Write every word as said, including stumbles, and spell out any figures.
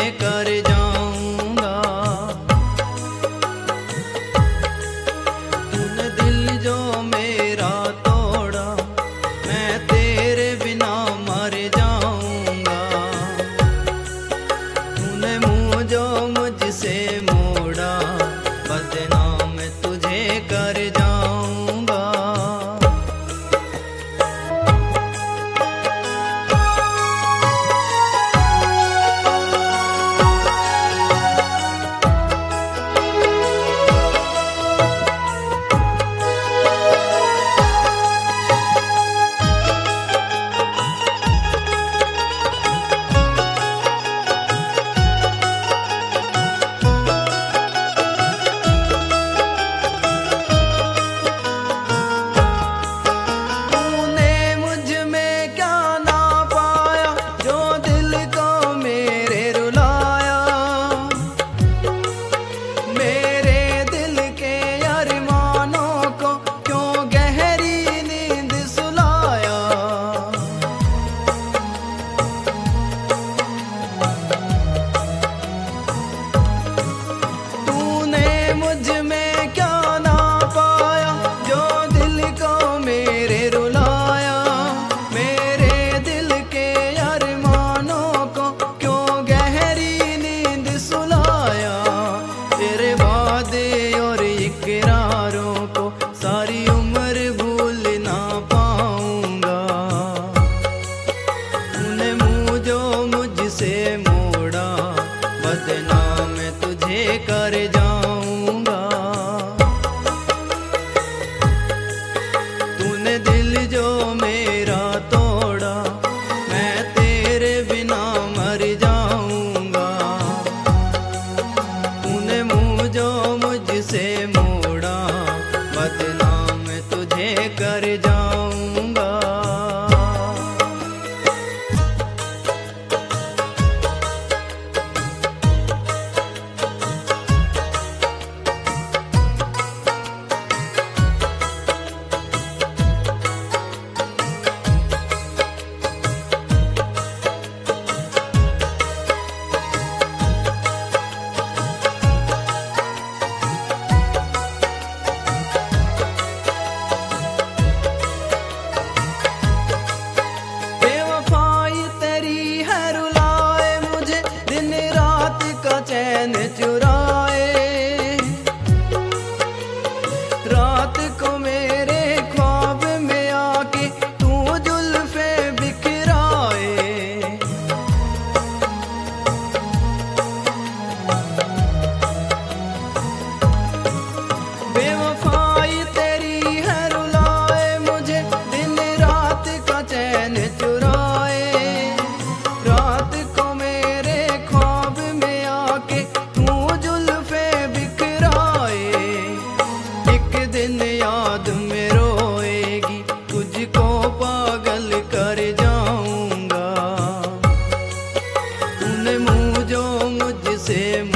कर जाऊंगा। तूने दिल जो मेरा तोड़ा, मैं तेरे बिना मर जाऊंगा। तूने मुँह जो मुझसे मोड़ा, बदनाम तुझे कर जाऊंगा। बदनाम तुझे कर जाऊंगा। तूने दिल जो मेरा तोड़ा, मैं तेरे बिना मर जाऊंगा। तूने मुँह जो मुझसे मोड़ा, बदनाम तुझे कर जाऊंगा। चैन चुराए, रात को मेरे ख्वाब में आके तू जुल्फे बिखराए। बेवफाई तेरी है रुलाए मुझे, दिन रात का चैन चुराए। रात को मेरे ख्वाब में आके याद में रोएगी, तुझको पागल कर जाऊंगा। तूने मुँह जो मुझसे